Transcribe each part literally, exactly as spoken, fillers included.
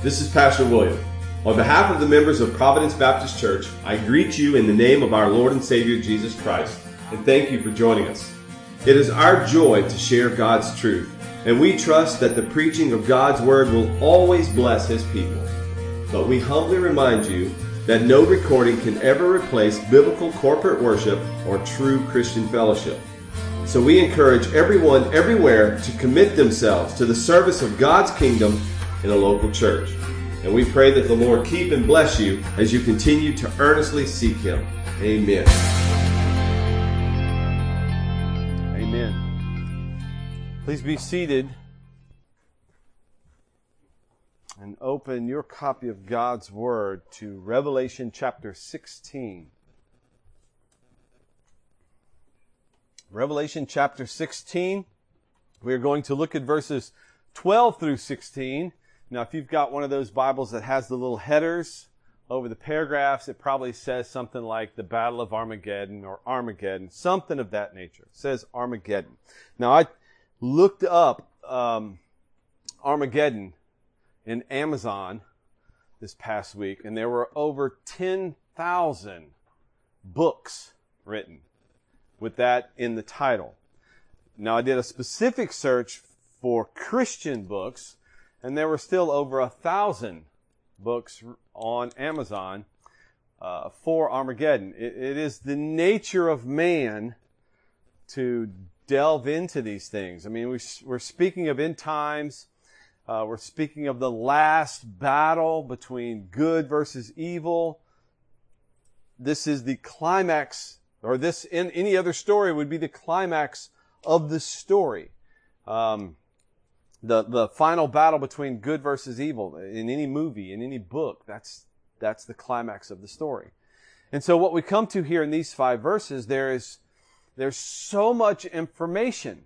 This is Pastor William. On behalf of the members of Providence Baptist Church, I greet you in the name of our Lord and Savior Jesus Christ, and thank you for joining us. It is our joy to share God's truth, and we trust that the preaching of God's Word will always bless His people. But we humbly remind you that no recording can ever replace biblical corporate worship or true Christian fellowship. So we encourage everyone everywhere to commit themselves to the service of God's kingdom in a local church. And we pray that the Lord keep and bless you as you continue to earnestly seek Him. Amen. Amen. Please be seated and open your copy of God's Word to Revelation chapter sixteen. Revelation chapter sixteen. We are going to look at verses twelve through sixteen. Now, if you've got one of those Bibles that has the little headers over the paragraphs, it probably says something like the Battle of Armageddon or Armageddon, something of that nature. It says Armageddon. Now, I looked up um, Armageddon in Amazon this past week, and there were over ten thousand books written with that in the title. Now, I did a specific search for Christian books, and there were still over a thousand books on Amazon uh, for Armageddon. It, it is the nature of man to delve into these things. I mean, we, we're speaking of end times. Uh, we're speaking of the last battle between good versus evil. This is the climax, or this in any other story would be the climax of the story. Um, The, the final battle between good versus evil in any movie, in any book, that's, that's the climax of the story. And so what we come to here in these five verses, there is, there's so much information.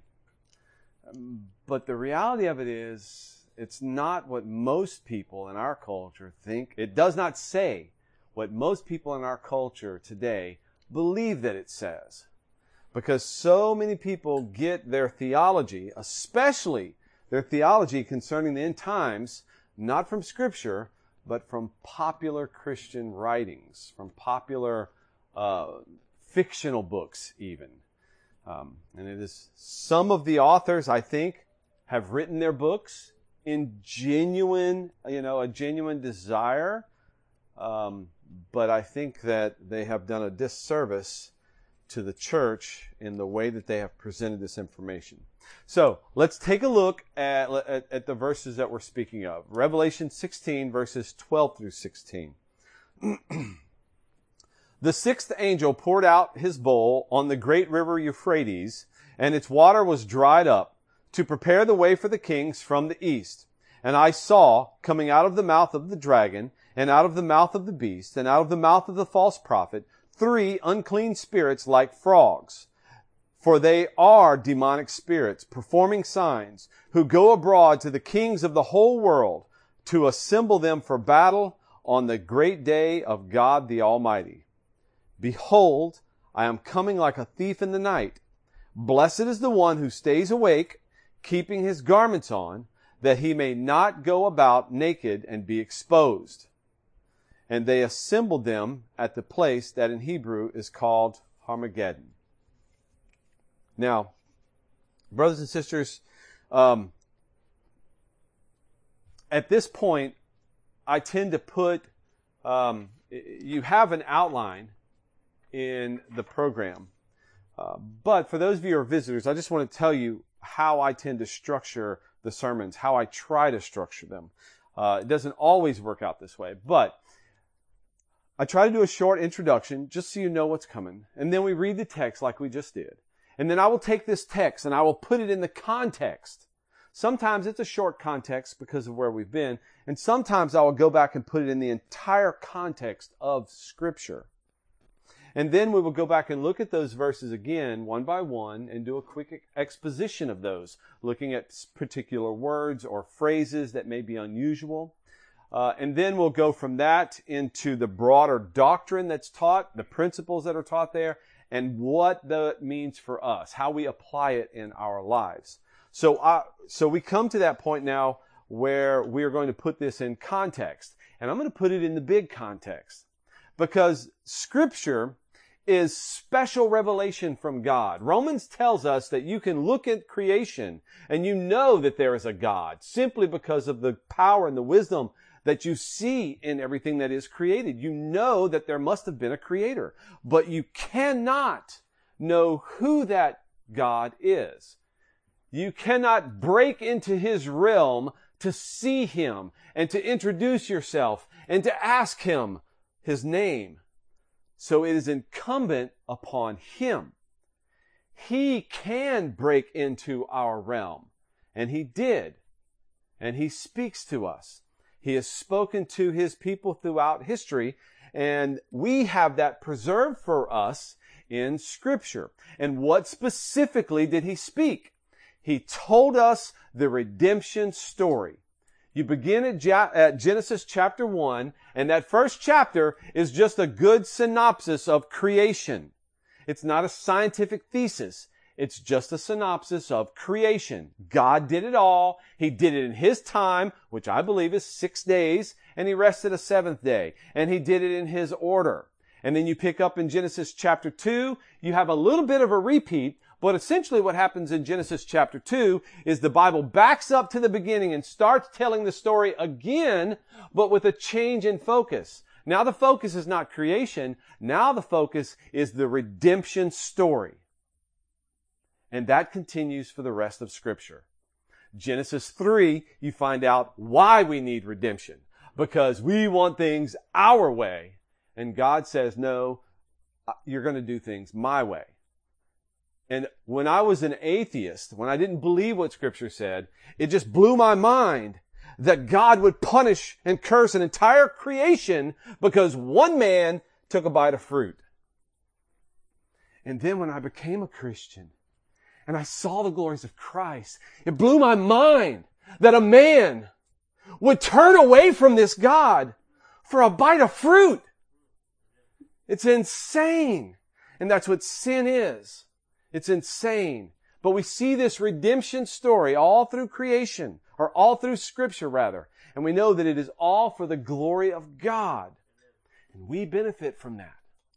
But the reality of it is, it's not what most people in our culture think. It does not say what most people in our culture today believe that it says. Because so many people get their theology, especially their theology concerning the end times, not from Scripture, but from popular Christian writings, from popular uh, fictional books even. Um, and it is some of the authors, I think, have written their books in genuine, you know, a genuine desire. Um, but I think that they have done a disservice to the church in the way that they have presented this information. So, let's take a look at, at, at the verses that we're speaking of. Revelation sixteen, verses twelve through sixteen. The sixth angel poured out his bowl on the great river Euphrates, and its water was dried up, to prepare the way for the kings from the east. And I saw, coming out of the mouth of the dragon, and out of the mouth of the beast, and out of the mouth of the false prophet, three unclean spirits like frogs. For they are demonic spirits, performing signs, who go abroad to the kings of the whole world to assemble them for battle on the great day of God the Almighty. Behold, I am coming like a thief in the night. Blessed is the one who stays awake, keeping his garments on, that he may not go about naked and be exposed. And they assembled them at the place that in Hebrew is called Armageddon. Now, brothers and sisters, um, at this point, I tend to put, um, you have an outline in the program. Uh, but for those of you who are visitors, I just want to tell you how I tend to structure the sermons, how I try to structure them. Uh, it doesn't always work out this way, but I try to do a short introduction just so you know what's coming. And then we read the text like we just did. And then I will take this text and I will put it in the context. Sometimes it's a short context because of where we've been. And sometimes I will go back and put it in the entire context of Scripture. And then we will go back and look at those verses again, one by one, and do a quick exposition of those, looking at particular words or phrases that may be unusual. Uh, and then we'll go from that into the broader doctrine that's taught, the principles that are taught there, and what that means for us, how we apply it in our lives. So, uh, so we come to that point now where we are going to put this in context. And I'm going to put it in the big context, because Scripture is special revelation from God. Romans tells us that you can look at creation and you know that there is a God simply because of the power and the wisdom that you see in everything that is created. You know that there must have been a creator, but you cannot know who that God is. You cannot break into his realm to see him and to introduce yourself and to ask him his name. So it is incumbent upon him. He can break into our realm, and he did, and he speaks to us. He has spoken to his people throughout history, and we have that preserved for us in Scripture. And what specifically did he speak? He told us the redemption story. You begin at, Ja- at Genesis chapter one, and that first chapter is just a good synopsis of creation. It's not a scientific thesis. It's just a synopsis of creation. God did it all. He did it in his time, which I believe is six days, and he rested a seventh day. And he did it in his order. And then you pick up in Genesis chapter two, you have a little bit of a repeat, but essentially what happens in Genesis chapter two is the Bible backs up to the beginning and starts telling the story again, but with a change in focus. Now the focus is not creation. Now the focus is the redemption story. And that continues for the rest of Scripture. Genesis three, you find out why we need redemption. Because we want things our way. And God says, no, you're going to do things my way. And when I was an atheist, when I didn't believe what Scripture said, it just blew my mind that God would punish and curse an entire creation because one man took a bite of fruit. And then when I became a Christian and I saw the glories of Christ, it blew my mind that a man would turn away from this God for a bite of fruit. It's insane. And that's what sin is. It's insane. But we see this redemption story all through creation, or all through Scripture rather. And we know that it is all for the glory of God. And we benefit from that.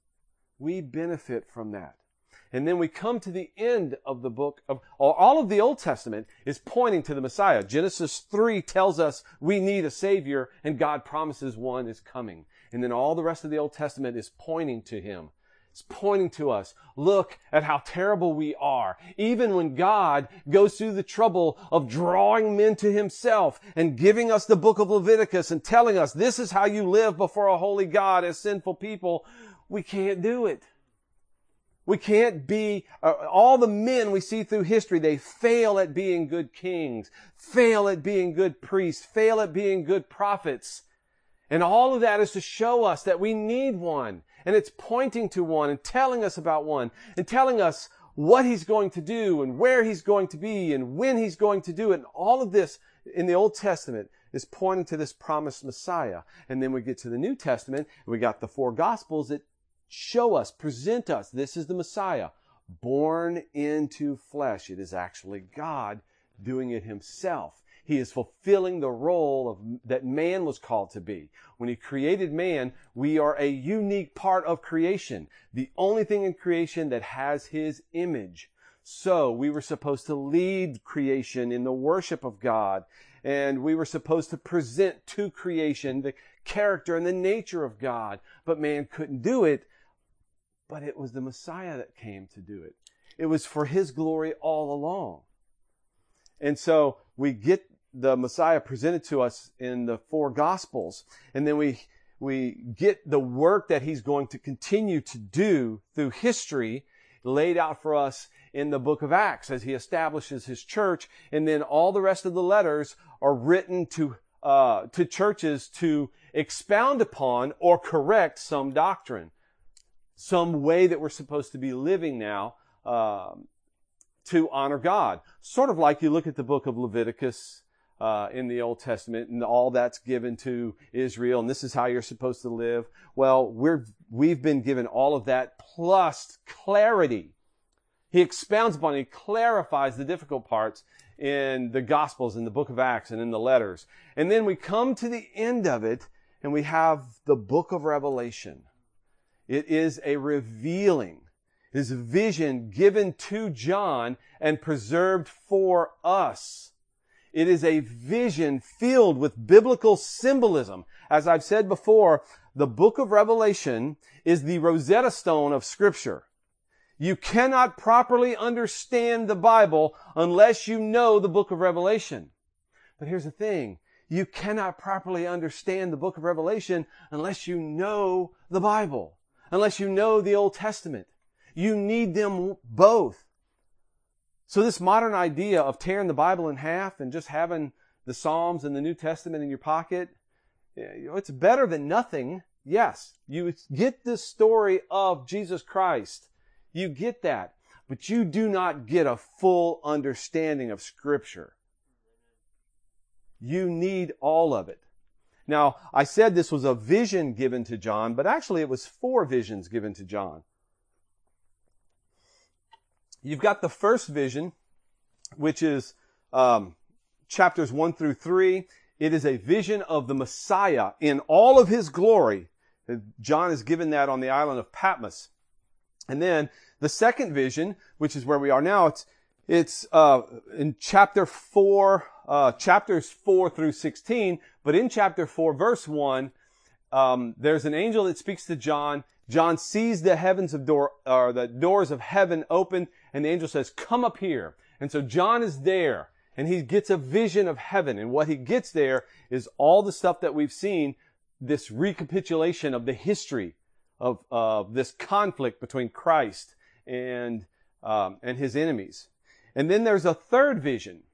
We benefit from that. And then we come to the end of the book of, all of the Old Testament is pointing to the Messiah. Genesis three tells us we need a Savior, and God promises one is coming. And then all the rest of the Old Testament is pointing to him. It's pointing to us. Look at how terrible we are. Even when God goes through the trouble of drawing men to himself and giving us the book of Leviticus and telling us this is how you live before a holy God as sinful people, we can't do it. We can't be, uh, all the men we see through history, they fail at being good kings, fail at being good priests, fail at being good prophets. And all of that is to show us that we need one. And it's pointing to one and telling us about one and telling us what he's going to do and where he's going to be and when he's going to do it. And all of this in the Old Testament is pointing to this promised Messiah. And then we get to the New Testament, and we got the four Gospels that show us, present us, this is the Messiah, born into flesh. It is actually God doing it himself. He is fulfilling the role of, that man was called to be. When he created man, we are a unique part of creation. The only thing in creation that has his image. So we were supposed to lead creation in the worship of God. And we were supposed to present to creation the character and the nature of God. But man couldn't do it. But it was the Messiah that came to do it. It was for his glory all along. And so we get the Messiah presented to us in the four Gospels. And then we, we get the work that he's going to continue to do through history laid out for us in the book of Acts as he establishes his church. And then all the rest of the letters are written to, uh, to churches to expound upon or correct some doctrine, some way that we're supposed to be living now, um, to honor God. Sort of like you look at the book of Leviticus uh, in the Old Testament, and all that's given to Israel, and this is how you're supposed to live. Well, we're, we've been given all of that plus clarity. He expounds upon it, he clarifies the difficult parts in the Gospels, in the book of Acts, and in the letters. And then we come to the end of it, and we have the book of Revelation. It is a revealing. It is a vision given to John and preserved for us. It is a vision filled with biblical symbolism. As I've said before, the book of Revelation is the Rosetta Stone of Scripture. You cannot properly understand the Bible unless you know the book of Revelation. But here's the thing. You cannot properly understand the book of Revelation unless you know the Bible, unless you know the Old Testament. You need them both. So this modern idea of tearing the Bible in half and just having the Psalms and the New Testament in your pocket, you know, it's better than nothing. Yes, you get the story of Jesus Christ. You get that. But you do not get a full understanding of Scripture. You need all of it. Now, I said this was a vision given to John, but actually it was four visions given to John. You've got the first vision, which is um, chapters one through three. It is a vision of the Messiah in all of his glory. John is given that on the island of Patmos. And then the second vision, which is where we are now, it's it's uh, in chapter four, uh, chapters four through sixteen. But in chapter four, verse one, um, there's an angel that speaks to John. John sees the heavens of door, or the doors of heaven open, and the angel says, "Come up here." And so John is there, and he gets a vision of heaven. And what he gets there is all the stuff that we've seen, this recapitulation of the history of uh, this conflict between Christ and um, and his enemies. And then there's a third vision.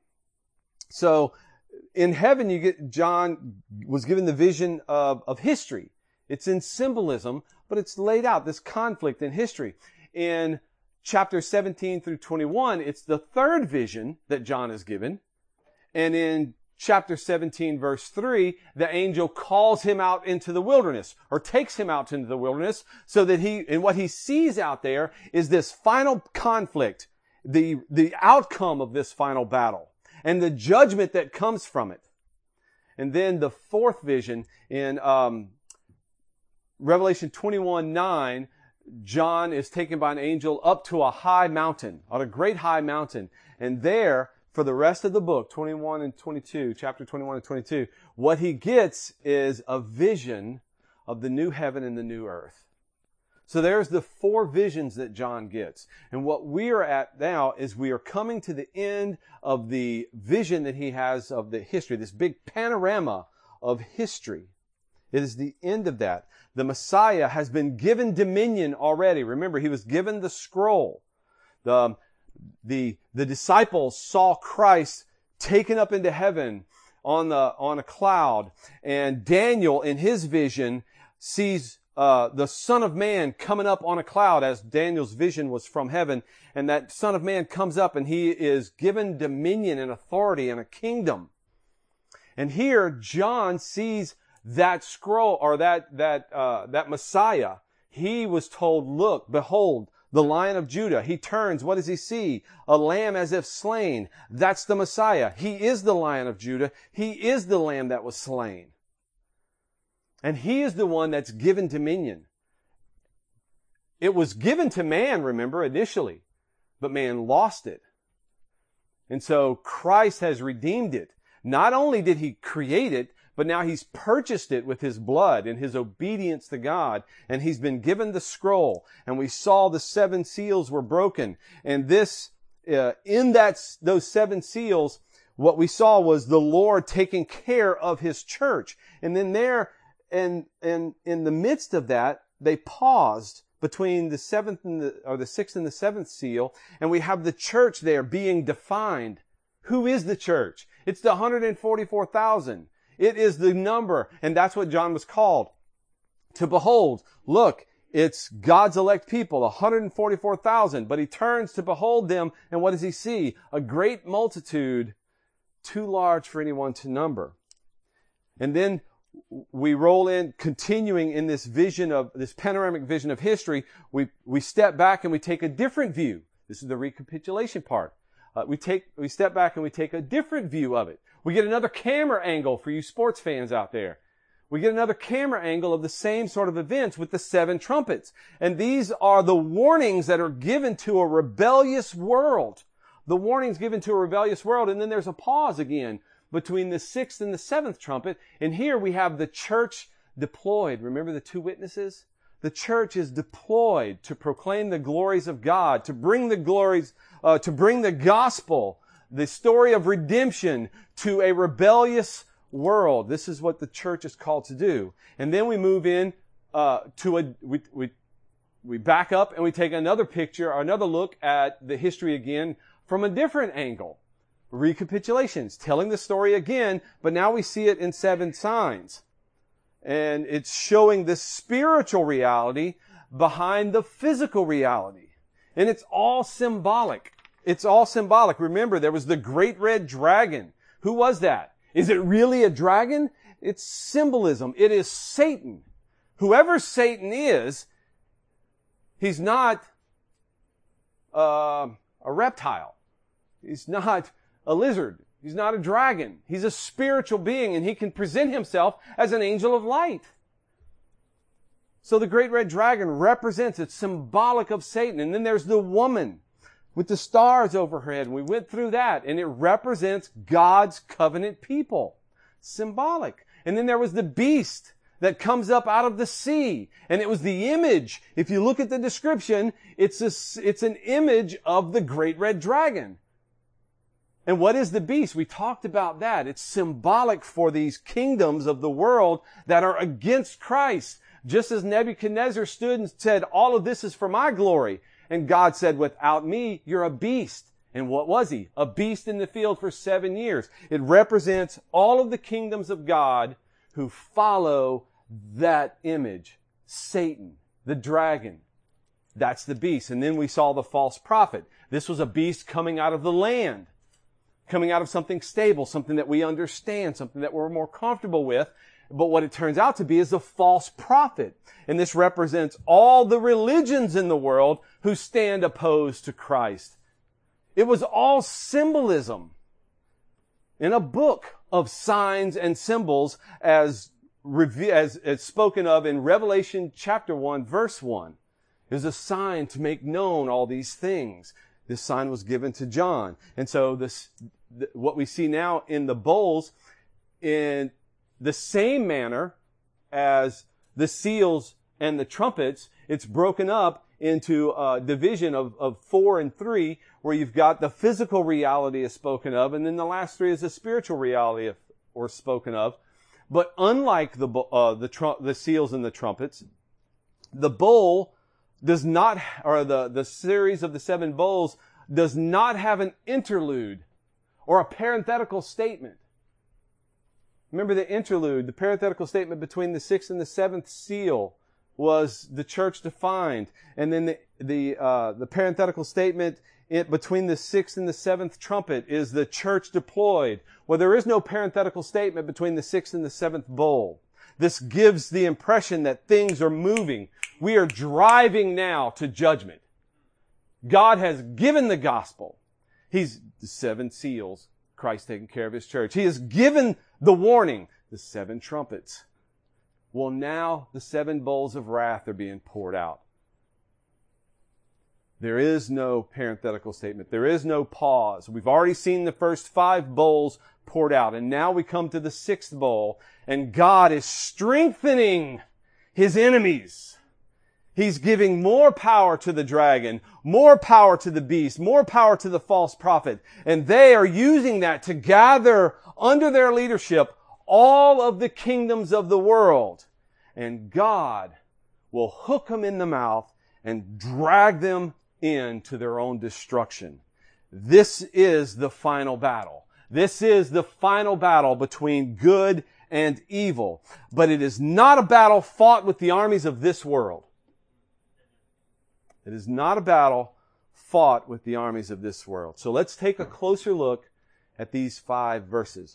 So in heaven, you get John was given the vision of, of history. It's in symbolism, but it's laid out, this conflict in history. In chapter seventeen through twenty-one, it's the third vision that John is given. And in chapter seventeen, verse three, the angel calls him out into the wilderness, or takes him out into the wilderness, so that he, and what he sees out there is this final conflict, the, the outcome of this final battle, and the judgment that comes from it. And then the fourth vision in um, Revelation twenty-one nine, John is taken by an angel up to a high mountain, on a great high mountain. And there, for the rest of the book, twenty-one and twenty-two, chapter twenty-one and twenty-two, what he gets is a vision of the new heaven and the new earth. So there's the four visions that John gets. And what we are at now is we are coming to the end of the vision that he has of the history, this big panorama of history. It is the end of that. The Messiah has been given dominion already. Remember, he was given the scroll. The, the, the disciples saw Christ taken up into heaven on the, on a cloud. And Daniel, in his vision, sees uh, the Son of Man coming up on a cloud, as Daniel's vision was from heaven. And that Son of Man comes up, and he is given dominion and authority and a kingdom. And here, John sees that scroll, or that, that, uh, that Messiah. He was told, "Look, behold, the Lion of Judah." He turns. What does he see? A lamb as if slain. That's the Messiah. He is the Lion of Judah. He is the lamb that was slain. And he is the one that's given dominion. It was given to man, remember, initially, but man lost it. And so Christ has redeemed it. Not only did he create it, but now he's purchased it with his blood and his obedience to God. And he's been given the scroll. And we saw the seven seals were broken. And this, uh, in that, those seven seals, what we saw was the Lord taking care of his church. And then there, and, and in the midst of that, they paused between the seventh and the, or the sixth and the seventh seal. And we have the church there being defined. Who is the church? It's the one hundred forty-four thousand. It is the number, and that's what John was called. To behold, look, it's God's elect people, one hundred forty-four thousand. But he turns to behold them, and what does he see? A great multitude, too large for anyone to number. And then we roll in, continuing in this vision of, this panoramic vision of history, we, we step back and we take a different view. This is the recapitulation part. uh, we take, we step back and we take a different view of it. We get another camera angle for you sports fans out there. We get another camera angle of the same sort of events with the seven trumpets. And these are the warnings that are given to a rebellious world. The warnings given to a rebellious world. And then there's a pause again between the sixth and the seventh trumpet. And here we have the church deployed. Remember the two witnesses? The church is deployed to proclaim the glories of God, to bring the glories, uh, to bring the gospel, the story of redemption to a rebellious world. This is what the church is called to do. And then we move in uh, to a we we we back up and we take another picture or another look at the history again from a different angle. Recapitulations, telling the story again, but now we see it in seven signs. And it's showing the spiritual reality behind the physical reality. And it's all symbolic. It's all symbolic. Remember, there was the great red dragon. Who was that? Is it really a dragon? It's symbolism. It is Satan. Whoever Satan is, he's not uh, a reptile. He's not a lizard. He's not a dragon. He's a spiritual being, and he can present himself as an angel of light. So the great red dragon represents, it's symbolic of Satan. And then there's the woman with the stars over her head. And we went through that, and it represents God's covenant people. Symbolic. And then there was the beast that comes up out of the sea. And it was the image. If you look at the description, it's a, it's an image of the great red dragon. And what is the beast? We talked about that. It's symbolic for these kingdoms of the world that are against Christ. Just as Nebuchadnezzar stood and said, all of this is for my glory. And God said, without me, you're a beast. And what was he? A beast in the field for seven years. It represents all of the kingdoms of God who follow that image. Satan, the dragon. That's the beast. And then we saw the false prophet. This was a beast coming out of the land. Coming out of something stable, something that we understand, something that we're more comfortable with. But what it turns out to be is a false prophet. And this represents all the religions in the world who stand opposed to Christ. It was all symbolism in a book of signs and symbols as, as, as spoken of in Revelation chapter one, verse one. It was a sign to make known all these things. This sign was given to John. And so this, th- what we see now in the bowls, in the same manner as the seals and the trumpets, it's broken up into a division of, of four and three, where you've got the physical reality is spoken of, and then the last three is the spiritual reality of, or spoken of. But unlike the uh, the tr- the seals and the trumpets, the bowl does not, or the, the series of the seven bowls does not have an interlude or a parenthetical statement. Remember the interlude, the parenthetical statement between the sixth and the seventh seal was the church defined. And then the, the, uh, the parenthetical statement in, between the sixth and the seventh trumpet is the church deployed. Well, there is no parenthetical statement between the sixth and the seventh bowl. This gives the impression that things are moving. We are driving now to judgment. God has given the gospel. He's the seven seals, Christ taking care of his church. He has given the warning, the seven trumpets. Well, now the seven bowls of wrath are being poured out. There is no parenthetical statement. There is no pause. We've already seen the first five bowls poured out, and now we come to the sixth bowl, and God is strengthening his enemies. He's giving more power to the dragon, more power to the beast, more power to the false prophet. And they are using that to gather under their leadership all of the kingdoms of the world. And God will hook them in the mouth and drag them into their own destruction. This is the final battle. This is the final battle between good and evil. But it is not a battle fought with the armies of this world. It is not a battle fought with the armies of this world. So let's take a closer look at these five verses.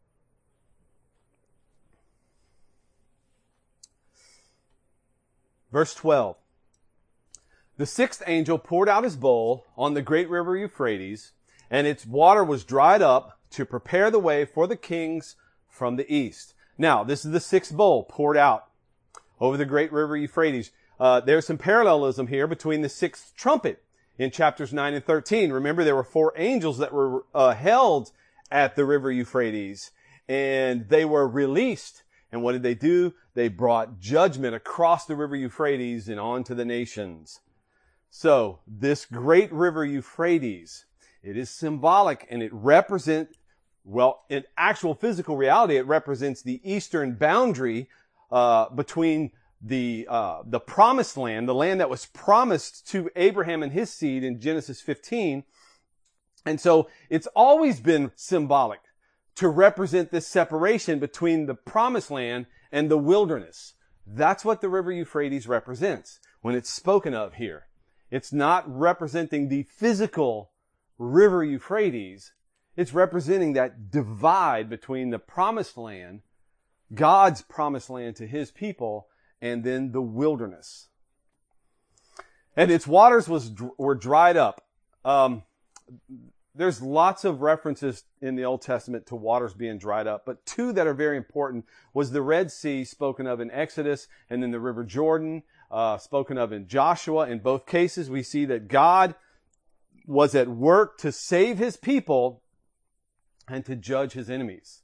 Verse twelve. The sixth angel poured out his bowl on the great river Euphrates, and its water was dried up to prepare the way for the kings from the east. Now, this is the sixth bowl poured out over the great river Euphrates. Uh, there's some parallelism here between the sixth trumpet in chapters nine and thirteen. Remember, there were four angels that were uh, held at the river Euphrates, and they were released. And what did they do? They brought judgment across the river Euphrates and on to the nations. So, this great river Euphrates, it is symbolic and it represents, well, in actual physical reality, it represents the eastern boundary uh, between the uh, the promised land, the land that was promised to Abraham and his seed in Genesis fifteen. And so it's always been symbolic to represent this separation between the promised land and the wilderness. That's what the river Euphrates represents when it's spoken of here. It's not representing the physical river Euphrates. It's representing that divide between the promised land, God's promised land to his people, and then the wilderness. And its waters was were dried up. Um, there's lots of references in the Old Testament to waters being dried up, but two that are very important was the Red Sea spoken of in Exodus, and then the River Jordan uh, spoken of in Joshua. In both cases, we see that God was at work to save his people and to judge his enemies.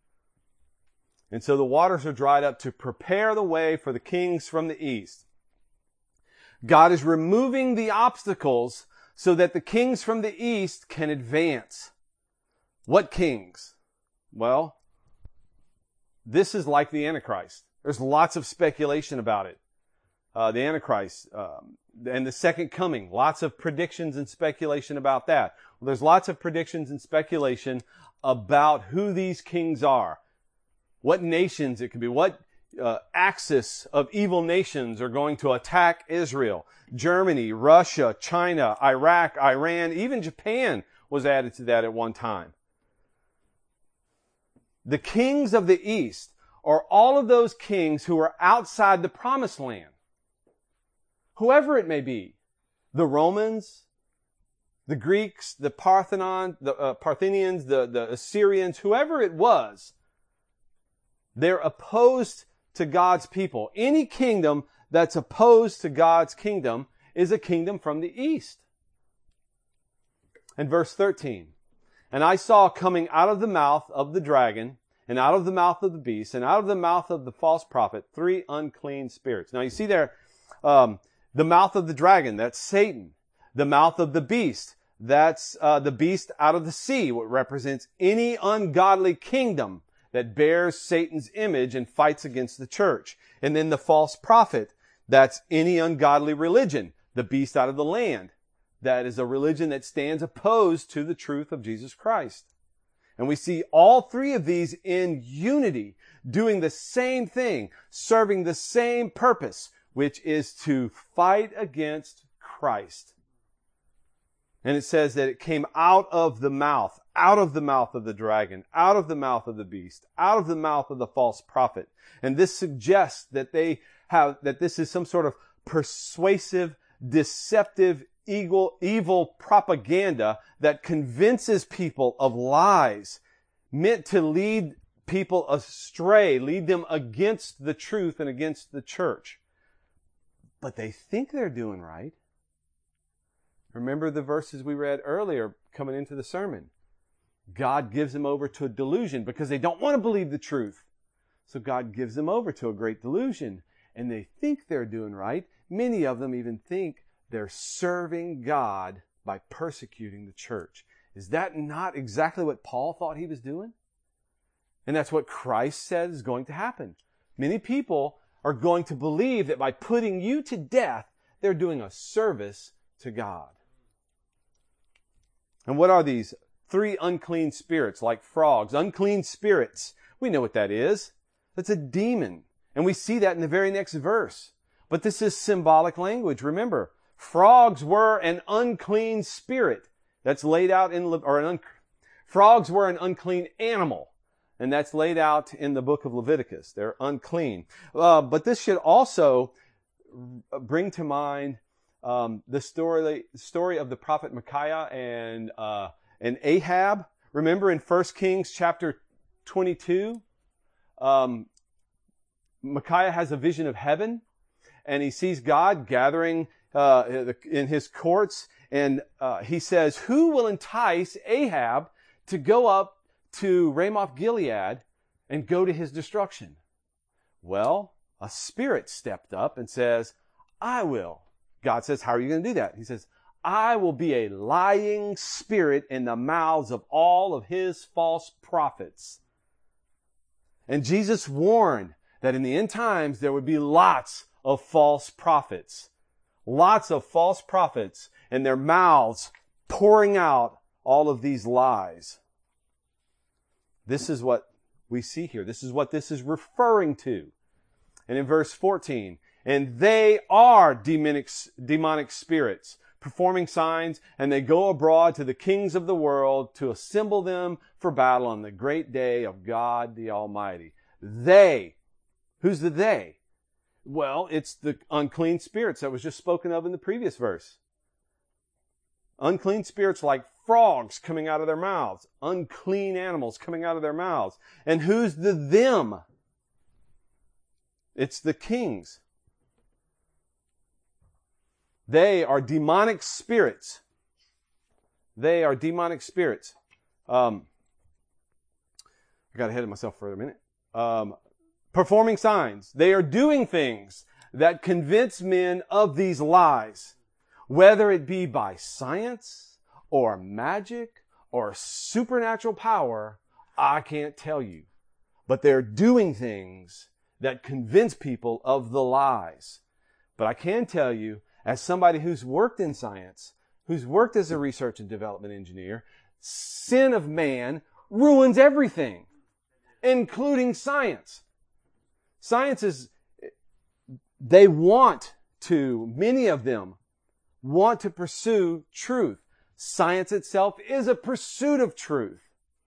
And so the waters are dried up to prepare the way for the kings from the east. God is removing the obstacles so that the kings from the east can advance. What kings? Well, this is like the Antichrist. There's lots of speculation about it. Uh, the Antichrist um, and the second coming. Lots of predictions and speculation about that. Well, there's lots of predictions and speculation about who these kings are. What nations it could be, what uh, axis of evil nations are going to attack Israel. Germany, Russia, China, Iraq, Iran, even Japan was added to that at one time. The kings of the east are all of those kings who are outside the promised land. Whoever it may be. The Romans, the Greeks, the Parthenon, the uh, Parthenians, the, the Assyrians, whoever it was, they're opposed to God's people. Any kingdom that's opposed to God's kingdom is a kingdom from the east. And verse thirteen, and I saw coming out of the mouth of the dragon, and out of the mouth of the beast, and out of the mouth of the false prophet, three unclean spirits. Now you see there, um, the mouth of the dragon, that's Satan. The mouth of the beast, that's uh, the beast out of the sea, what represents any ungodly kingdom that bears Satan's image and fights against the church. And then the false prophet, that's any ungodly religion, the beast out of the land. That is a religion that stands opposed to the truth of Jesus Christ. And we see all three of these in unity, doing the same thing, serving the same purpose, which is to fight against Christ. And it says that it came out of the mouth, out of the mouth of the dragon, out of the mouth of the beast, out of the mouth of the false prophet. And this suggests that they have, that this is some sort of persuasive, deceptive, evil, evil propaganda that convinces people of lies meant to lead people astray, lead them against the truth and against the church. But they think they're doing right. Remember the verses we read earlier coming into the sermon. God gives them over to a delusion because they don't want to believe the truth. So God gives them over to a great delusion. And they think they're doing right. Many of them even think they're serving God by persecuting the church. Is that not exactly what Paul thought he was doing? And that's what Christ said is going to happen. Many people are going to believe that by putting you to death, they're doing a service to God. And what are these three unclean spirits like frogs? Unclean spirits. We know what that is. That's a demon. And we see that in the very next verse. But this is symbolic language. Remember, frogs were an unclean spirit. That's laid out in, or an un, frogs were an unclean animal. And that's laid out in the book of Leviticus. They're unclean. Uh, but this should also bring to mind um, the story story of the prophet Micaiah and uh, And Ahab, remember in First Kings chapter twenty-two, um, Micaiah has a vision of heaven, and he sees God gathering uh, in his courts, and uh, he says, who will entice Ahab to go up to Ramoth Gilead and go to his destruction? Well, a spirit stepped up and says, I will. God says, how are you going to do that? He says, I will be a lying spirit in the mouths of all of his false prophets. And Jesus warned that in the end times there would be lots of false prophets. Lots of false prophets and their mouths pouring out all of these lies. This is what we see here. This is what this is referring to. And in verse fourteen, and they are demonic, demonic spirits, performing signs, and they go abroad to the kings of the world to assemble them for battle on the great day of God the Almighty. They. Who's the they? Well, it's the unclean spirits that was just spoken of in the previous verse. Unclean spirits like frogs coming out of their mouths. Unclean animals coming out of their mouths. And who's the them? It's the kings. They are demonic spirits. They are demonic spirits. Um, I got ahead of myself for a minute. Um, performing signs. They are doing things that convince men of these lies, whether it be by science or magic or supernatural power. I can't tell you, but they're doing things that convince people of the lies. But I can tell you, as somebody who's worked in science, who's worked as a research and development engineer, sin of man ruins everything, including science. Science is, they want to, many of them want to pursue truth. Science itself is a pursuit of truth.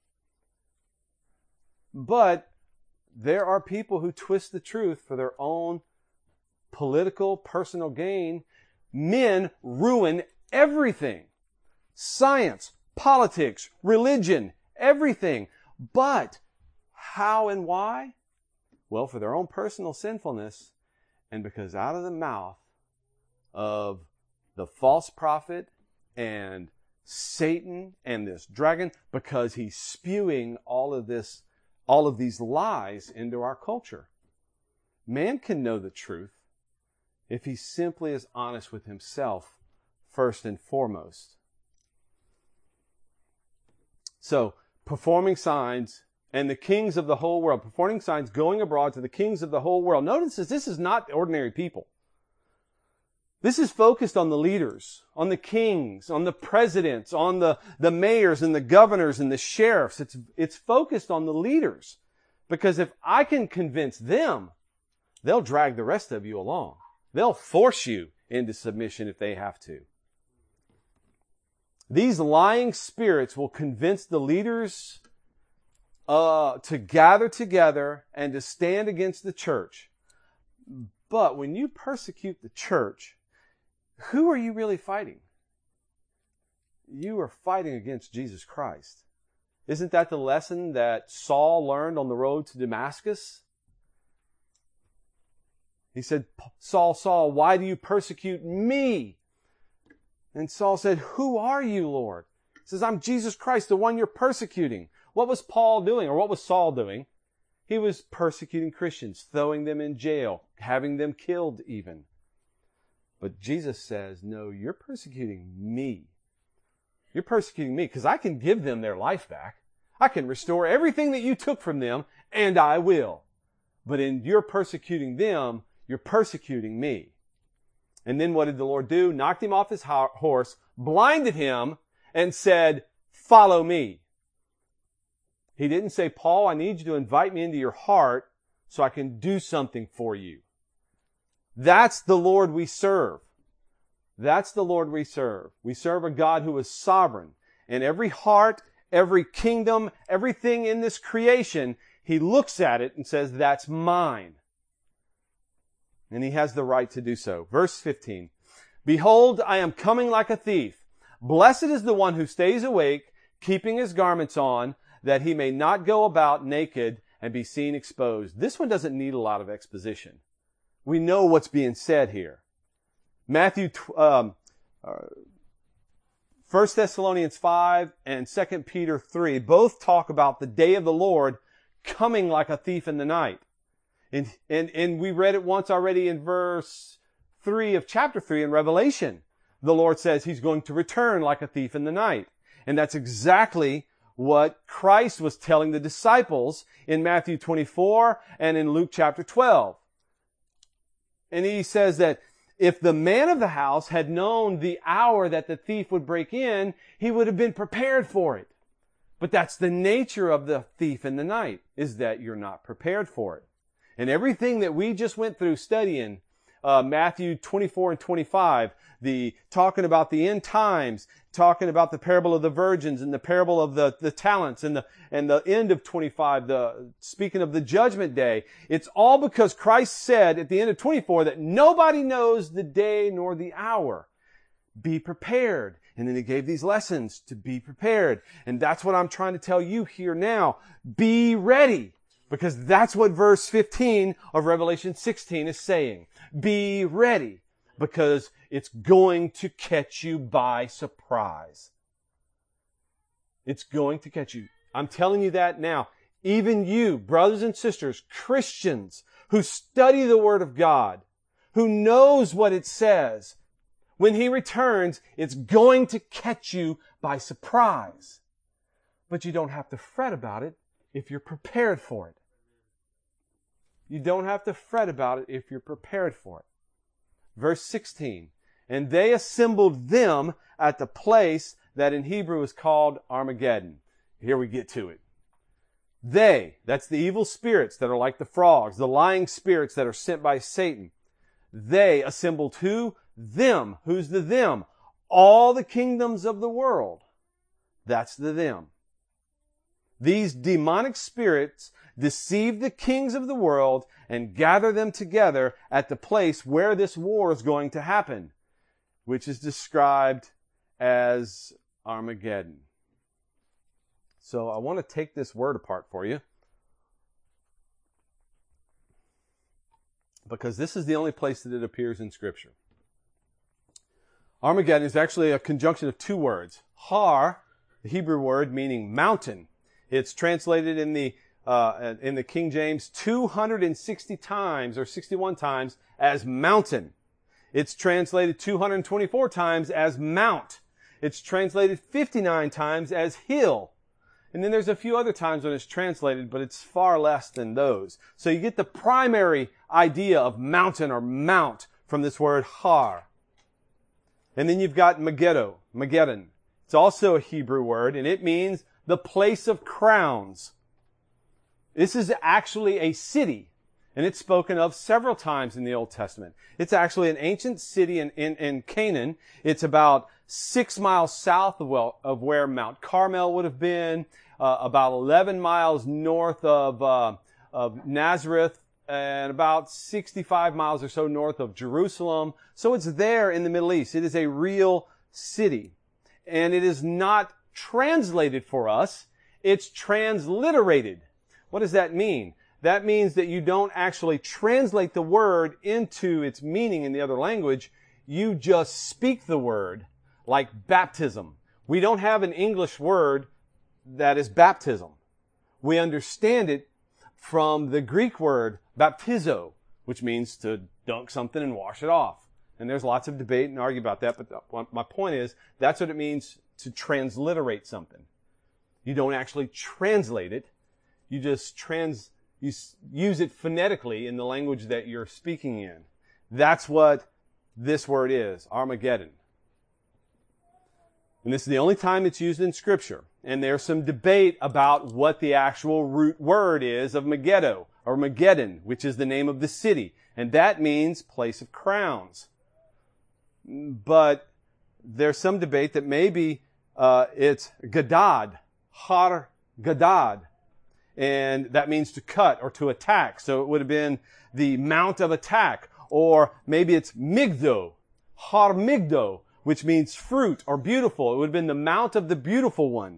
But there are people who twist the truth for their own political, personal gain. Men ruin everything. Science, politics, religion, everything. But how and why? Well, for their own personal sinfulness, and because out of the mouth of the false prophet and Satan and this dragon, because he's spewing all of this, all of these lies into our culture. Man can know the truth if he simply is honest with himself first and foremost. So, performing signs and the kings of the whole world, performing signs going abroad to the kings of the whole world. Notice this, this is not ordinary people. This is focused on the leaders, on the kings, on the presidents, on the, the mayors and the governors and the sheriffs. It's, it's focused on the leaders. Because if I can convince them, they'll drag the rest of you along. They'll force you into submission if they have to. These lying spirits will convince the leaders uh, to gather together and to stand against the church. But when you persecute the church, who are you really fighting? You are fighting against Jesus Christ. Isn't that the lesson that Saul learned on the road to Damascus? He said, Saul, Saul, why do you persecute me? And Saul said, who are you, Lord? He says, I'm Jesus Christ, the one you're persecuting. What was Paul doing, or what was Saul doing? He was persecuting Christians, throwing them in jail, having them killed even. But Jesus says, no, you're persecuting me. You're persecuting me because I can give them their life back. I can restore everything that you took from them, and I will. But in your persecuting them, you're persecuting me. And then what did the Lord do? Knocked him off his horse, blinded him, and said, follow me. He didn't say, Paul, I need you to invite me into your heart so I can do something for you. That's the Lord we serve. That's the Lord we serve. We serve a God who is sovereign. In every heart, every kingdom, everything in this creation, He looks at it and says, that's mine. And He has the right to do so. Verse fifteen. Behold, I am coming like a thief. Blessed is the one who stays awake, keeping his garments on, that he may not go about naked and be seen exposed. This one doesn't need a lot of exposition. We know what's being said here. Matthew, um, uh, First Thessalonians five and Second Peter three both talk about the day of the Lord coming like a thief in the night. And, and, and we read it once already in verse three of chapter three in Revelation. The Lord says he's going to return like a thief in the night. And that's exactly what Christ was telling the disciples in Matthew twenty-four and in Luke chapter twelve. And he says that if the man of the house had known the hour that the thief would break in, he would have been prepared for it. But that's the nature of the thief in the night, is that you're not prepared for it. And everything that we just went through studying, uh, Matthew twenty-four and twenty-five, the talking about the end times, talking about the parable of the virgins and the parable of the, the talents and the, and the end of twenty-five, the, speaking of the judgment day. It's all because Christ said at the end of twenty-four that nobody knows the day nor the hour. Be prepared. And then he gave these lessons to be prepared. And that's what I'm trying to tell you here now. Be ready. Because that's what verse fifteen of Revelation sixteen is saying. Be ready. Because it's going to catch you by surprise. It's going to catch you. I'm telling you that now. Even you, brothers and sisters, Christians who study the Word of God, who knows what it says, when He returns, it's going to catch you by surprise. But you don't have to fret about it if you're prepared for it. You don't have to fret about it if you're prepared for it. Verse sixteen, and they assembled them at the place that in Hebrew is called Armageddon. Here we get to it. They, that's the evil spirits that are like the frogs, the lying spirits that are sent by Satan. They assembled who? Them. Who's the them? All the kingdoms of the world. That's the them. These demonic spirits deceive the kings of the world and gather them together at the place where this war is going to happen, which is described as Armageddon. So I want to take this word apart for you, because this is the only place that it appears in Scripture. Armageddon is actually a conjunction of two words. Har, the Hebrew word meaning mountain. It's translated in the uh, in the King James two hundred sixty times or sixty-one times as mountain. It's translated two hundred twenty-four times as mount. It's translated fifty-nine times as hill. And then there's a few other times when it's translated, but it's far less than those. So you get the primary idea of mountain or mount from this word har. And then you've got Megiddo, Mageddon. It's also a Hebrew word, and it means the place of crowns. This is actually a city, and it's spoken of several times in the Old Testament. It's actually an ancient city in, in, in Canaan. It's about six miles south of, well, of where Mount Carmel would have been, uh, about eleven miles north of, uh, of Nazareth, and about sixty-five miles or so north of Jerusalem. So it's there in the Middle East. It is a real city. And it is not translated for us. It's transliterated. What does that mean? That means that you don't actually translate the word into its meaning in the other language. You just speak the word, like baptism. We don't have an English word that is baptism. We understand it from the Greek word baptizo, which means to dunk something and wash it off. And there's lots of debate and argue about that, but my point is, that's what it means to transliterate something. You don't actually translate it. You just trans, you use it phonetically in the language that you're speaking in. That's what this word is, Armageddon. And this is the only time it's used in Scripture. And there's some debate about what the actual root word is of Megiddo, or Mageddon, which is the name of the city. And that means place of crowns. But there's some debate that maybe uh, it's Gadad, Har Gadad. And that means to cut or to attack. So it would have been the mount of attack. Or maybe it's Migdo, Har Migdo, which means fruit or beautiful. It would have been the mount of the beautiful one.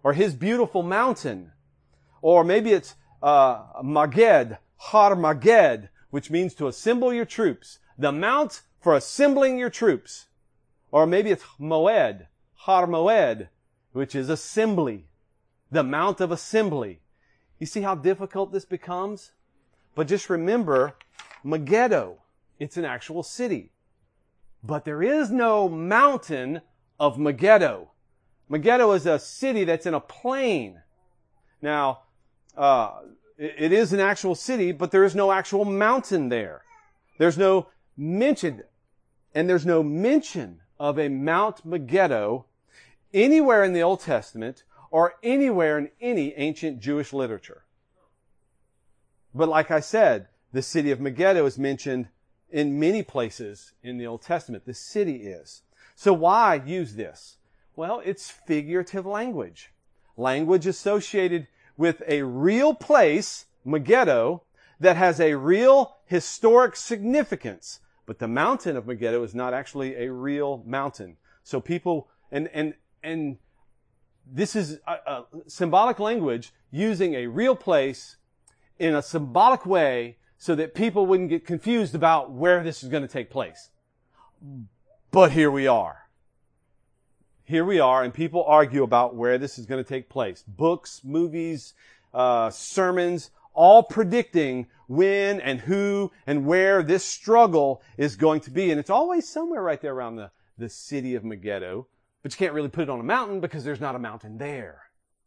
or His beautiful mountain. Or maybe it's uh, Maged, Har Maged, which means to assemble your troops. The mount for assembling your troops. Or maybe it's Moed, Har Moed, which is assembly. The mount of assembly. You see how difficult this becomes? But just remember, Megiddo, it's an actual city. But there is no mountain of Megiddo. Megiddo is a city that's in a plain. Now, uh, it, it is an actual city, but there is no actual mountain there. There's no mention, and there's no mention of a Mount Megiddo anywhere in the Old Testament or anywhere in any ancient Jewish literature. But like I said, the city of Megiddo is mentioned in many places in the Old Testament. The city is. So why use this? Well, it's figurative language. Language associated with a real place, Megiddo, that has a real historic significance. But the mountain of Megiddo is not actually a real mountain. So people, and, and, and this is a, a symbolic language using a real place in a symbolic way so that people wouldn't get confused about where this is going to take place. But here we are. Here we are, and people argue about where this is going to take place. Books, movies, uh, sermons, all predicting when and who and where this struggle is going to be. And it's always somewhere right there around the, the city of Megiddo. But you can't really put it on a mountain because there's not a mountain there.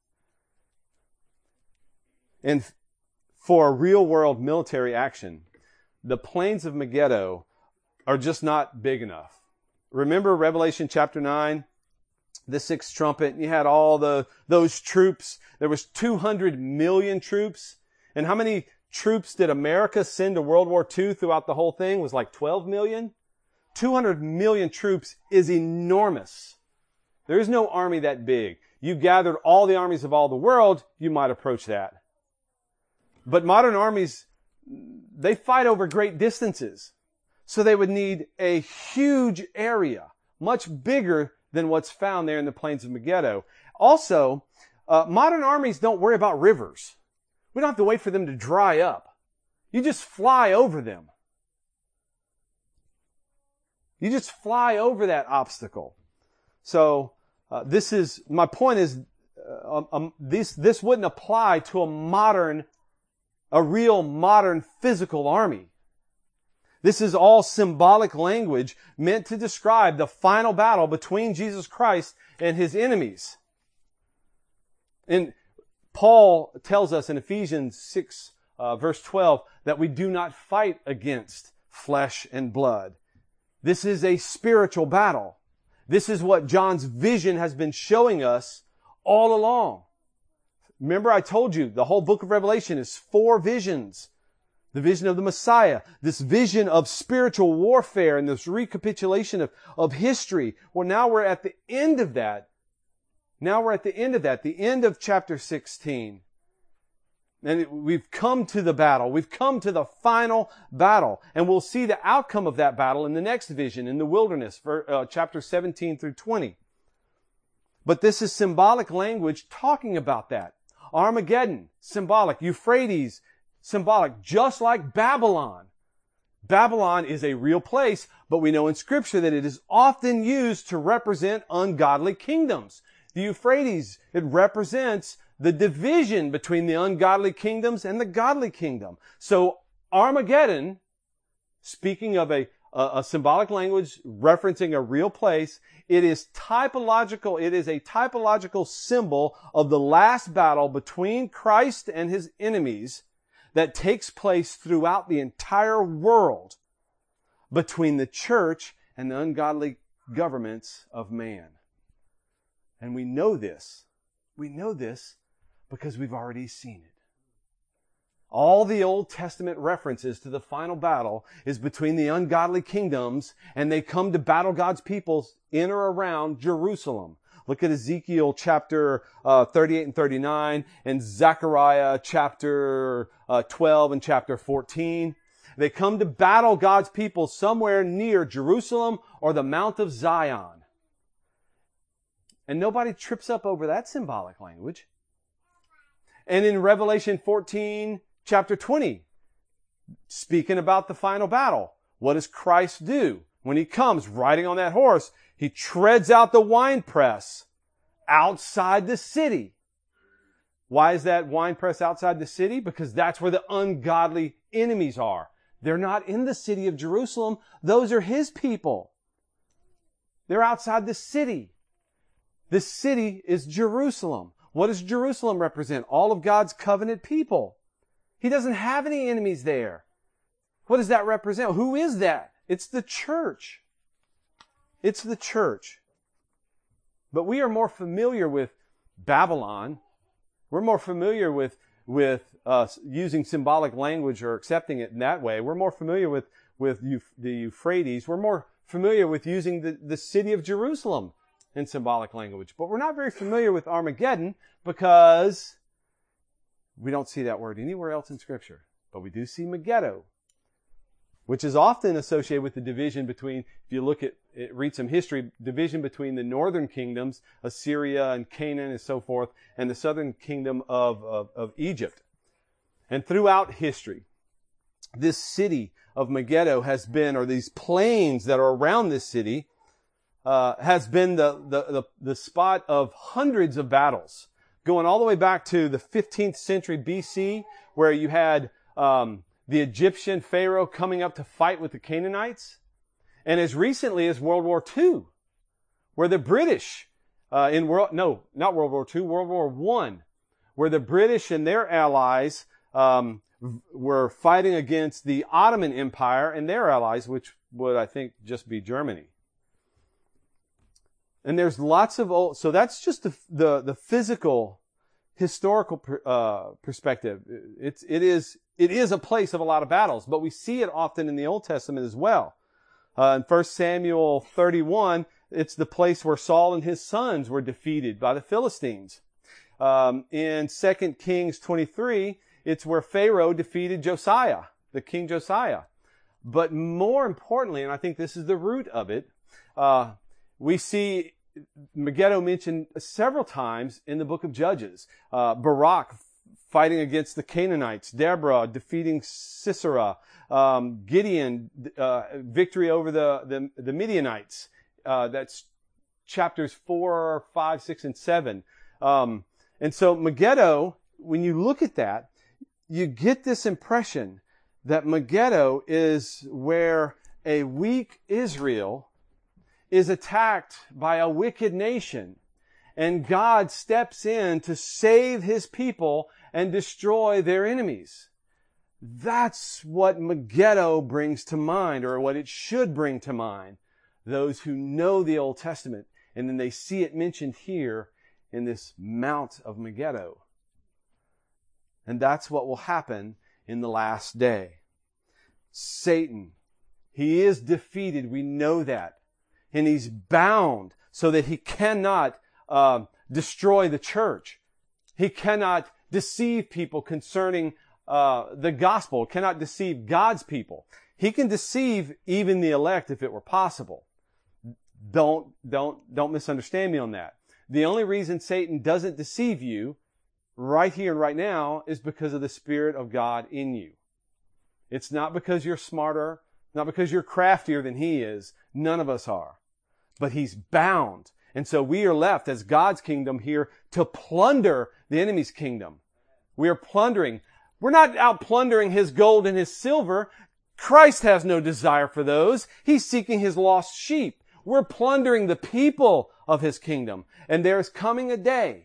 And for a real-world military action, the plains of Megiddo are just not big enough. Remember Revelation chapter nine? The sixth trumpet. You had all the those troops. There was two hundred million troops. And how many troops did America send to World War Two throughout the whole thing? It was like twelve million? two hundred million troops is enormous. There is no army that big. You gathered all the armies of all the world, you might approach that. But modern armies, they fight over great distances. So they would need a huge area, much bigger than what's found there in the plains of Megiddo. Also, uh, modern armies don't worry about rivers. We don't have to wait for them to dry up. You just fly over them. You just fly over that obstacle. So, uh, this is, my point is, uh, um, this, this wouldn't apply to a modern, a real modern physical army. This is all symbolic language meant to describe the final battle between Jesus Christ and His enemies. And Paul tells us in Ephesians six, uh, verse twelve, that we do not fight against flesh and blood. This is a spiritual battle. This is what John's vision has been showing us all along. Remember, I told you the whole book of Revelation is four visions. The vision of the Messiah, this vision of spiritual warfare, and this recapitulation of, of history. Well, now we're at the end of that. Now we're at the end of that, the end of chapter sixteen. And it, we've come to the battle. We've come to the final battle. And we'll see the outcome of that battle in the next vision, in the wilderness, for, uh, chapter seventeen through twenty. But this is symbolic language talking about that. Armageddon, symbolic. Euphrates, symbolic. Just like Babylon. Babylon is a real place, but we know in Scripture that it is often used to represent ungodly kingdoms. The Euphrates, it represents the division between the ungodly kingdoms and the godly kingdom. So Armageddon, speaking of a, a, a symbolic language referencing a real place, it is typological, it is a typological symbol of the last battle between Christ and His enemies that takes place throughout the entire world between the church and the ungodly governments of man. And we know this. We know this because we've already seen it. All the Old Testament references to the final battle is between the ungodly kingdoms, and they come to battle God's people in or around Jerusalem. Look at Ezekiel chapter uh, thirty-eight and thirty-nine, and Zechariah chapter uh, twelve and chapter fourteen. They come to battle God's people somewhere near Jerusalem or the Mount of Zion. And nobody trips up over that symbolic language. And in Revelation fourteen, chapter twenty, speaking about the final battle, what does Christ do? When he comes riding on that horse, he treads out the winepress outside the city. Why is that winepress outside the city? Because that's where the ungodly enemies are. They're not in the city of Jerusalem. Those are his people. They're outside the city. The city is Jerusalem. What does Jerusalem represent? All of God's covenant people. He doesn't have any enemies there. What does that represent? Who is that? It's the church. It's the church. But we are more familiar with Babylon. We're more familiar with, with uh, using symbolic language or accepting it in that way. We're more familiar with, with Euph- the Euphrates. We're more familiar with using the, the city of Jerusalem in symbolic language. But we're not very familiar with Armageddon because we don't see that word anywhere else in Scripture. But we do see Megiddo, which is often associated with the division between, if you look at, read some history, division between the northern kingdoms, Assyria and Canaan and so forth, and the southern kingdom of, of, of Egypt. And throughout history, this city of Megiddo has been, or these plains that are around this city, uh, has been the, the, the, the spot of hundreds of battles, going all the way back to the fifteenth century B C, where you had, um, the Egyptian Pharaoh coming up to fight with the Canaanites. And as recently as World War Two, where the British, uh, in world, no, not World War Two, World War One, where the British and their allies, um, were fighting against the Ottoman Empire and their allies, which would, I think, just be Germany. And there's lots of old, so that's just the, the, the physical, historical, uh, perspective. It's, it is, it is a place of a lot of battles, but we see it often in the Old Testament as well. Uh, in First Samuel thirty-one, it's the place where Saul and his sons were defeated by the Philistines. Um, in Second Kings twenty-three, it's where Pharaoh defeated Josiah, the King Josiah. But more importantly, and I think this is the root of it, uh, we see Megiddo mentioned several times in the book of Judges. Uh, Barak fighting against the Canaanites, Deborah defeating Sisera, um, Gideon, uh, victory over the, the, the Midianites. Uh, that's chapters four, five, six, and seven. Um, and so Megiddo, when you look at that, you get this impression that Megiddo is where a weak Israel is attacked by a wicked nation, and God steps in to save his people and destroy their enemies. That's what Megiddo brings to mind, or what it should bring to mind, those who know the Old Testament, and then they see it mentioned here in this Mount of Megiddo. And that's what will happen in the last day. Satan, he is defeated, we know that. And he's bound so that he cannot uh, destroy the church. He cannot deceive people concerning uh, the gospel, cannot deceive God's people. He can deceive even the elect if it were possible. Don't, don't, don't misunderstand me on that. The only reason Satan doesn't deceive you right here and right now is because of the Spirit of God in you. It's not because you're smarter, not because you're craftier than he is. None of us are. But he's bound. And so we are left as God's kingdom here to plunder the enemy's kingdom. We are plundering. We're not out plundering his gold and his silver. Christ has no desire for those. He's seeking his lost sheep. We're plundering the people of his kingdom. And there's coming a day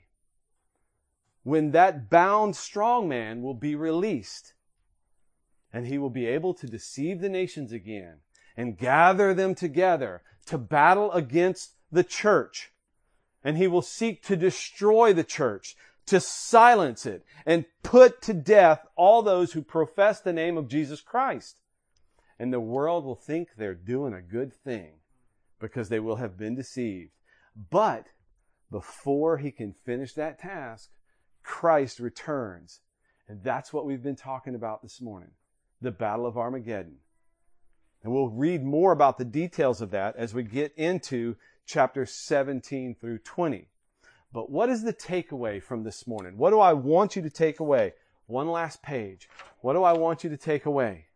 when that bound strong man will be released. And he will be able to deceive the nations again and gather them together to battle against the church. And he will seek to destroy the church, to silence it, and put to death all those who profess the name of Jesus Christ. And the world will think they're doing a good thing because they will have been deceived. But before he can finish that task, Christ returns. And that's what we've been talking about this morning. The Battle of Armageddon. And we'll read more about the details of that as we get into chapter seventeen through twenty. But what is the takeaway from this morning? What do I want you to take away? One last page. What do I want you to take away?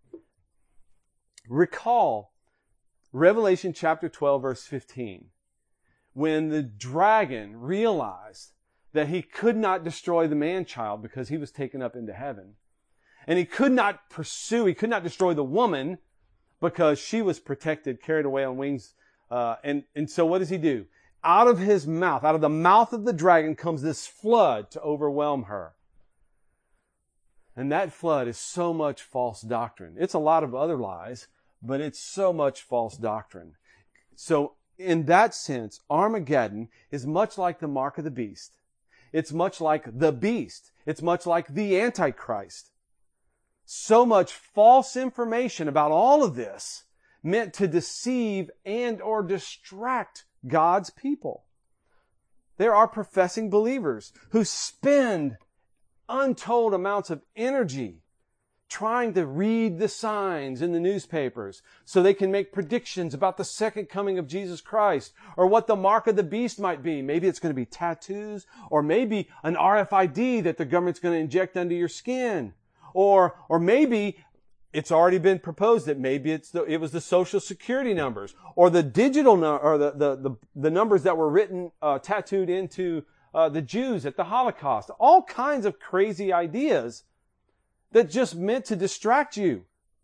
Recall Revelation chapter twelve, verse fifteen. When the dragon realized that he could not destroy the man-child because he was taken up into heaven. And he could not pursue, he could not destroy the woman because she was protected, carried away on wings. Uh, and, and so what does he do? Out of his mouth, out of the mouth of the dragon comes this flood to overwhelm her. And that flood is so much false doctrine. It's a lot of other lies, but it's so much false doctrine. So in that sense, Armageddon is much like the mark of the beast. It's much like the beast. It's much like the Antichrist. So much false information about all of this meant to deceive and or distract God's people. There are professing believers who spend untold amounts of energy trying to read the signs in the newspapers so they can make predictions about the second coming of Jesus Christ or what the mark of the beast might be. Maybe it's going to be tattoos, or maybe an R F I D that the government's going to inject under your skin. Or, or maybe it's already been proposed that maybe it's the, it was the Social Security numbers or the digital no, or the, the, the, the numbers that were written, uh, tattooed into uh, the Jews at the Holocaust. All kinds of crazy ideas that just meant to distract you.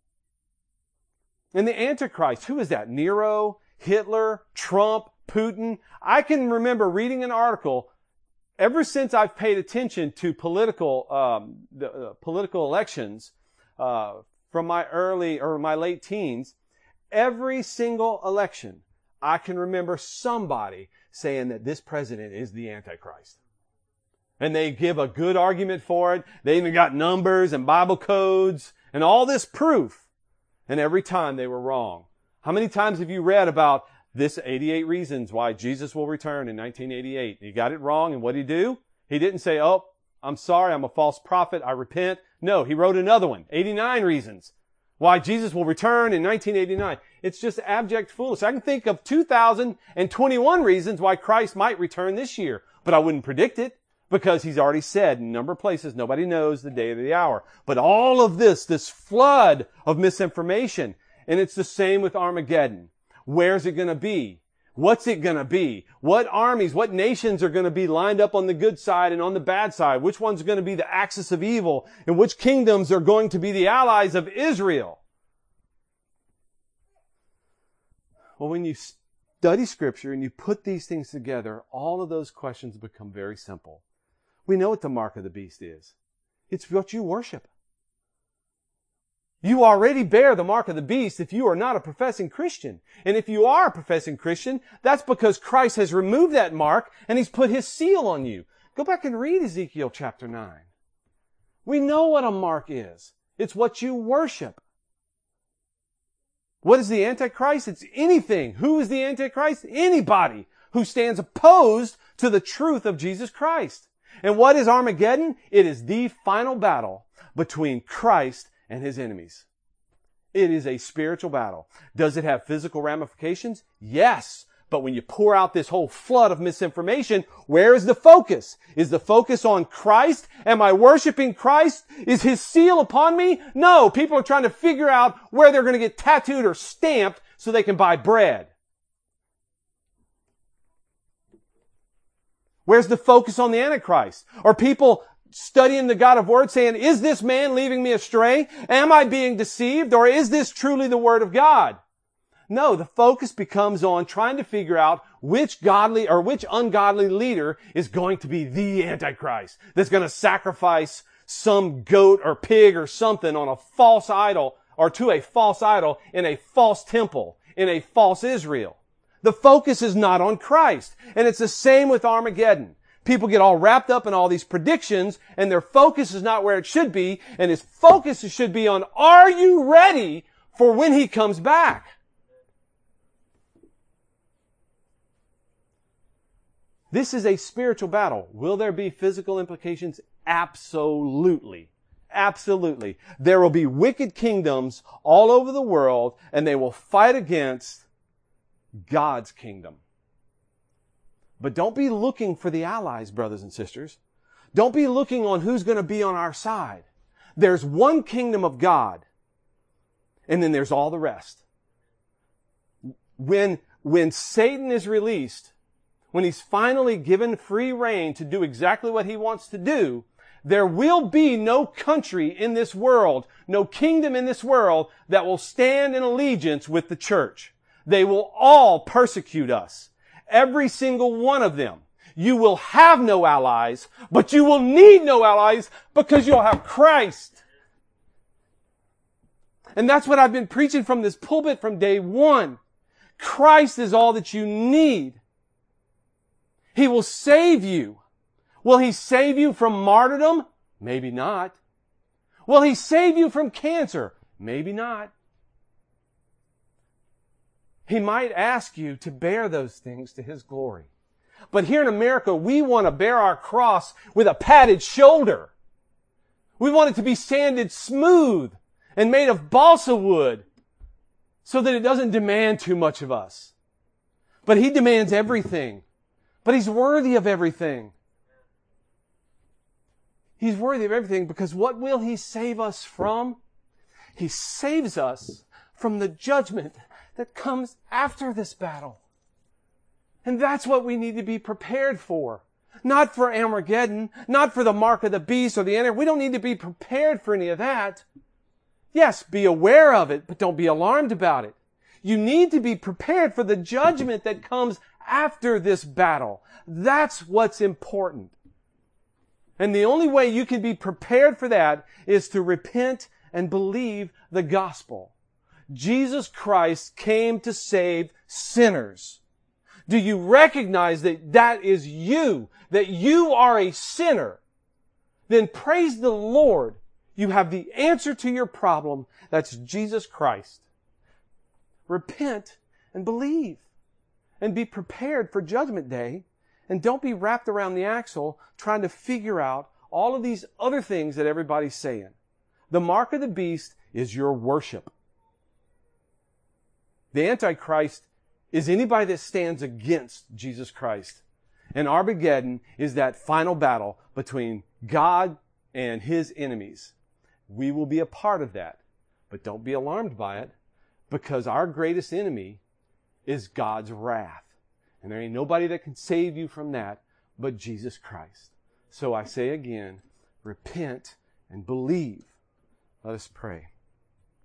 And the Antichrist, who is that? Nero, Hitler, Trump, Putin. I can remember reading an article ever since I've paid attention to political, um, the, uh, political elections, uh, from my early or my late teens. Every single election, I can remember somebody saying that this president is the Antichrist. And they give a good argument for it. They even got numbers and Bible codes and all this proof. And every time they were wrong. How many times have you read about this eighty-eight reasons why Jesus will return in nineteen eighty-eight? He got it wrong, and what did he do? He didn't say, oh, I'm sorry, I'm a false prophet, I repent. No, he wrote another one, eighty-nine reasons why Jesus will return in nineteen eighty-nine. It's just abject foolishness. I can think of two thousand twenty-one reasons why Christ might return this year, but I wouldn't predict it. Because he's already said in a number of places, nobody knows the day or the hour. But all of this, this flood of misinformation, and it's the same with Armageddon. Where's it going to be? What's it going to be? What armies, what nations are going to be lined up on the good side and on the bad side? Which one's going to be the axis of evil? And which kingdoms are going to be the allies of Israel? Well, when you study Scripture and you put these things together, all of those questions become very simple. We know what the mark of the beast is. It's what you worship. You already bear the mark of the beast if you are not a professing Christian. And if you are a professing Christian, that's because Christ has removed that mark and He's put His seal on you. Go back and read Ezekiel chapter nine. We know what a mark is. It's what you worship. What is the Antichrist? It's anything. Who is the Antichrist? Anybody who stands opposed to the truth of Jesus Christ. And what is Armageddon? It is the final battle between Christ and His enemies. It is a spiritual battle. Does it have physical ramifications? Yes. But when you pour out this whole flood of misinformation, where is the focus? Is the focus on Christ? Am I worshiping Christ? Is His seal upon me? No. People are trying to figure out where they're going to get tattooed or stamped so they can buy bread. Where's the focus on the Antichrist? Are people studying the God of Word saying, is this man leading me astray? Am I being deceived? Or is this truly the Word of God? No, the focus becomes on trying to figure out which godly or which ungodly leader is going to be the Antichrist that's going to sacrifice some goat or pig or something on a false idol or to a false idol in a false temple, in a false Israel. The focus is not on Christ. And it's the same with Armageddon. People get all wrapped up in all these predictions and their focus is not where it should be. And His focus should be on, are you ready for when He comes back? This is a spiritual battle. Will there be physical implications? Absolutely. Absolutely. There will be wicked kingdoms all over the world and they will fight against God's kingdom. But don't be looking for the allies, brothers and sisters. Don't be looking on who's going to be on our side. There's one kingdom of God, and then there's all the rest. When, when Satan is released, when he's finally given free rein to do exactly what he wants to do, there will be no country in this world, no kingdom in this world that will stand in allegiance with the church. They will all persecute us. Every single one of them. You will have no allies, but you will need no allies because you'll have Christ. And that's what I've been preaching from this pulpit from day one. Christ is all that you need. He will save you. Will He save you from martyrdom? Maybe not. Will He save you from cancer? Maybe not. He might ask you to bear those things to His glory. But here in America, we want to bear our cross with a padded shoulder. We want it to be sanded smooth and made of balsa wood so that it doesn't demand too much of us. But He demands everything. But He's worthy of everything. He's worthy of everything because what will He save us from? He saves us from the judgment that comes after this battle. And that's what we need to be prepared for. Not for Armageddon, not for the mark of the beast or the enemy. We don't need to be prepared for any of that. Yes, be aware of it, but don't be alarmed about it. You need to be prepared for the judgment that comes after this battle. That's what's important. And the only way you can be prepared for that is to repent and believe the gospel. Jesus Christ came to save sinners. Do you recognize that that is you? That you are a sinner? Then praise the Lord. You have the answer to your problem. That's Jesus Christ. Repent and believe. And be prepared for Judgment Day. And don't be wrapped around the axle trying to figure out all of these other things that everybody's saying. The mark of the beast is your worship. The Antichrist is anybody that stands against Jesus Christ. And Armageddon is that final battle between God and His enemies. We will be a part of that. But don't be alarmed by it, because our greatest enemy is God's wrath. And there ain't nobody that can save you from that but Jesus Christ. So I say again, repent and believe. Let us pray.